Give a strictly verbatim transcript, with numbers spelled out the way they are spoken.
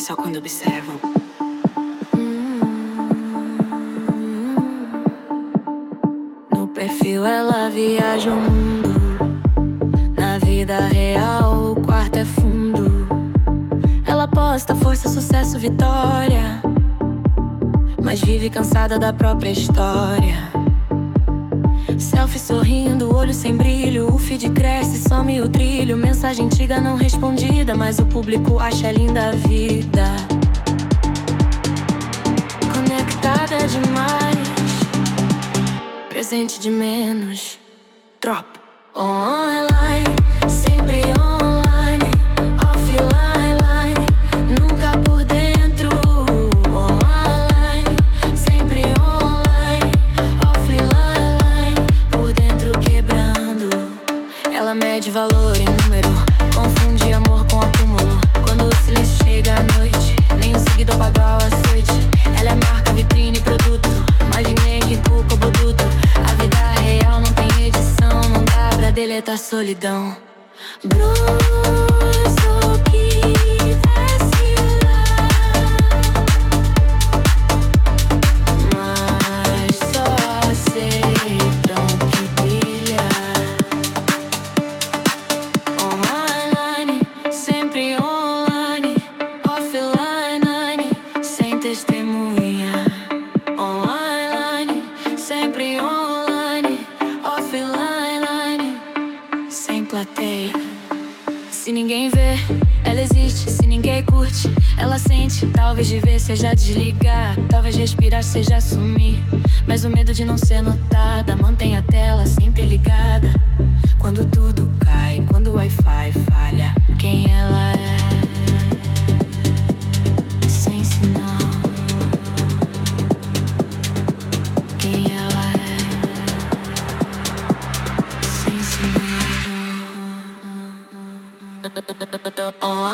só quando observam. No perfil ela viaja o mundo. Na vida real o quarto é fundo. Ela posta força, sucesso, vitória, mas vive cansada da própria história. Selfie sorrindo, olho sem brilho. O feed cresce, some o trilho. Mensagem antiga não respondida, mas o público acha linda a vida. Conectada demais, presente de menos. Drop online, sempre online. Offline line, nunca por dentro. Online, sempre online. Offline line, por dentro quebrando. Ela mede valor em número, confunde amor com acúmulo. Quando o silêncio chega à noite, nem o seguidor paga o açoite. Ela é marca, vitrine, produto, imaginei que cuca o produto. A vida real não tem edição, não dá pra deletar a solidão. Bruço que desce lá, mas só aceitam que brilha. Online, sempre online. Offline, sem testemunha. Online, sempre online. Offline, sem plateia. Se ninguém vê, ela existe. Se ninguém curte, ela sente. Talvez viver seja desligar, talvez respirar seja sumir. Mas o medo de não ser notada mantém a tela sempre ligada. Quando tudo cai, quando o Wi-Fi falha, quem ela é? Sem sinal. Quem ela é? Sem sinal. Oh,